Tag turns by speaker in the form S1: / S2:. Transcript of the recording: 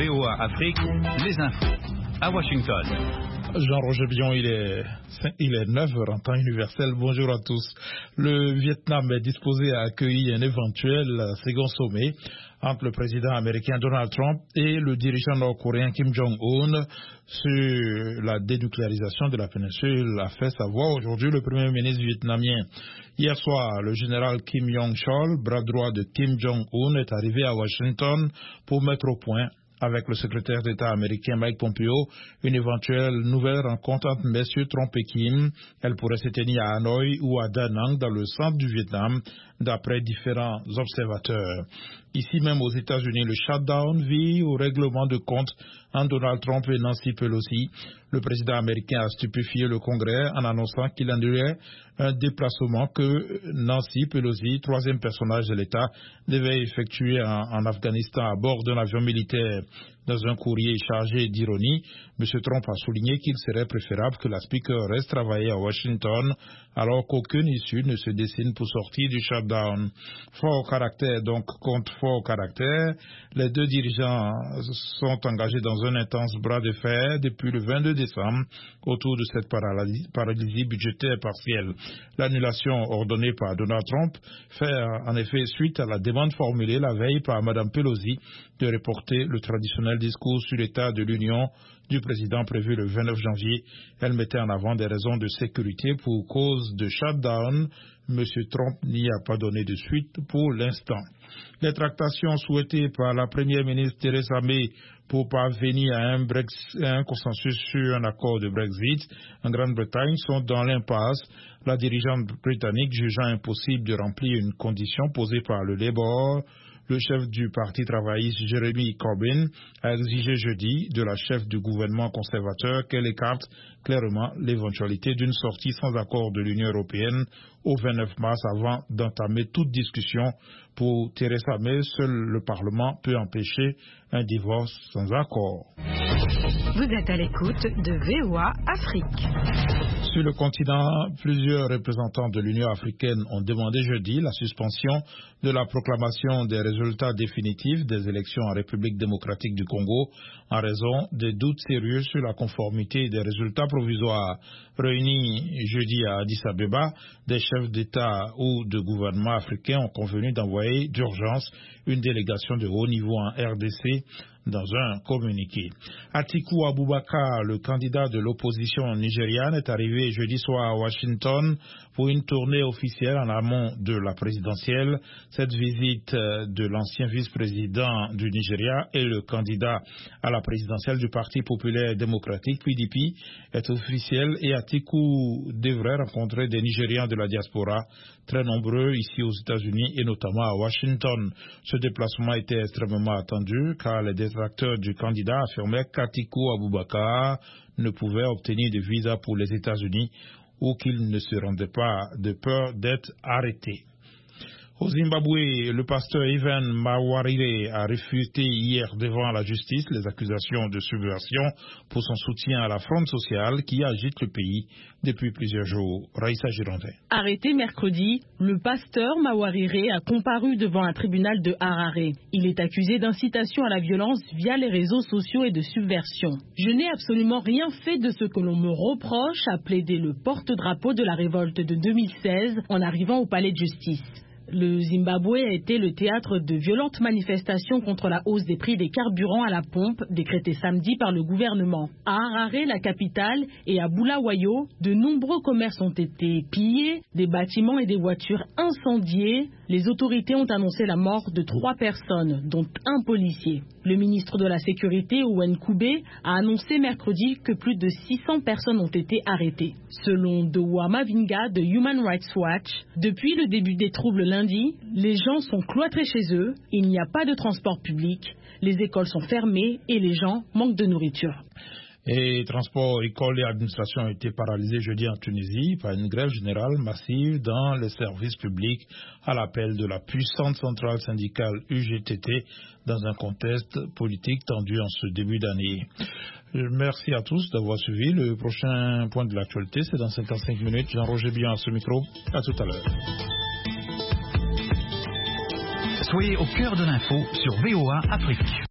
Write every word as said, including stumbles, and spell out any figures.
S1: V O A Afrique, les infos. À Washington.
S2: Jean-Roger Bion, il est, il est neuf heures en temps universel. Bonjour à tous. Le Vietnam est disposé à accueillir un éventuel second sommet entre le président américain Donald Trump et le dirigeant nord-coréen Kim Jong-un sur la dénucléarisation de la péninsule, a fait savoir aujourd'hui le premier ministre vietnamien. Hier soir, le général Kim Yong-chol, bras droit de Kim Jong-un, est arrivé à Washington pour mettre au point avec le secrétaire d'État américain Mike Pompeo une éventuelle nouvelle rencontre entre messieurs Trump et Kim. Elle pourrait se tenir à Hanoï ou à Da Nang, dans le centre du Vietnam, d'après différents observateurs. Ici même aux États-Unis, le shutdown vit au règlement de compte entre Donald Trump et Nancy Pelosi. Le président américain a stupéfié le Congrès en annonçant qu'il annulait un déplacement que Nancy Pelosi, troisième personnage de l'État, devait effectuer en, en Afghanistan à bord d'un avion militaire. Dans un courrier chargé d'ironie, M. Trump a souligné qu'il serait préférable que la Speaker reste travailler à Washington alors qu'aucune issue ne se dessine pour sortir du shutdown. Fort caractère donc contre fort caractère, les deux dirigeants sont engagés dans un intense bras de fer depuis le vingt-deux décembre autour de cette paralysie, paralysie budgétaire partielle. L'annulation ordonnée par Donald Trump fait en effet suite à la demande formulée la veille par Mme Pelosi de reporter le traditionnel discours sur l'état de l'Union du président prévu le vingt-neuf janvier. Elle mettait en avant des raisons de sécurité pour cause de shutdown. M. Trump n'y a pas donné de suite pour l'instant. Les tractations souhaitées par la première ministre Theresa May pour parvenir à un, Brexit, à un consensus sur un accord de Brexit en Grande-Bretagne sont dans l'impasse. La dirigeante britannique jugeant impossible de remplir une condition posée par le Labour. Le chef du parti travailliste Jeremy Corbyn a exigé jeudi de la chef du gouvernement conservateur qu'elle écarte clairement l'éventualité d'une sortie sans accord de l'Union européenne au vingt-neuf mars avant d'entamer toute discussion. Pour Theresa May, seul le Parlement peut empêcher un divorce sans accord.
S3: Vous êtes à l'écoute de V O A Afrique.
S2: Sur le continent, plusieurs représentants de l'Union africaine ont demandé jeudi la suspension de la proclamation des résultats définitifs des élections en République démocratique du Congo en raison des doutes sérieux sur la conformité des résultats provisoires. Réunis jeudi à Addis Abeba, des chefs d'État ou de gouvernement africains ont convenu d'envoyer d'urgence une délégation de haut niveau en R D C dans un communiqué. Atiku Abubakar, le candidat de l'opposition nigériane, est arrivé jeudi soir à Washington pour une tournée officielle en amont de la présidentielle. Cette visite de l'ancien vice-président du Nigeria et le candidat à la présidentielle du Parti populaire démocratique P D P est officielle et Atiku devrait rencontrer des Nigérians de la diaspora très nombreux ici aux États-Unis et notamment à Washington. Ce déplacement était extrêmement attendu car les détracteurs du candidat affirmaient qu'Atiku Abubakar ne pouvait obtenir de visa pour les États-Unis ou qu'il ne se rendait pas de peur d'être arrêté. Au Zimbabwe, le pasteur Ivan Mawarire a réfuté hier devant la justice les accusations de subversion pour son soutien à la fronde sociale qui agite le pays depuis plusieurs jours. Raïssa Girondin.
S4: Arrêté mercredi, le pasteur Mawarire a comparu devant un tribunal de Harare. Il est accusé d'incitation à la violence via les réseaux sociaux et de subversion. Je n'ai absolument rien fait de ce que l'on me reproche, a plaidé le porte-drapeau de la révolte de deux mille seize en arrivant au palais de justice. Le Zimbabwe a été le théâtre de violentes manifestations contre la hausse des prix des carburants à la pompe décrétée samedi par le gouvernement. À Harare, la capitale, et à Bulawayo, de nombreux commerces ont été pillés, des bâtiments et des voitures incendiées. Les autorités ont annoncé la mort de trois personnes, dont un policier. Le ministre de la Sécurité, Owen Koubé, a annoncé mercredi que plus de six cents personnes ont été arrêtées. Selon Dowa Mavinga de Human Rights Watch, depuis le début des troubles lundi, les gens sont cloîtrés chez eux, il n'y a pas de transport public, les écoles sont fermées et les gens manquent de nourriture.
S2: Et transport, école et administration ont été paralysés jeudi en Tunisie par une grève générale massive dans les services publics à l'appel de la puissante centrale syndicale U G T T dans un contexte politique tendu en ce début d'année. Merci à tous d'avoir suivi. Le prochain point de l'actualité, c'est dans cinquante-cinq minutes. Jean-Roger Bion à ce micro. À tout à l'heure.
S1: Soyez au cœur de l'info sur V O A Afrique.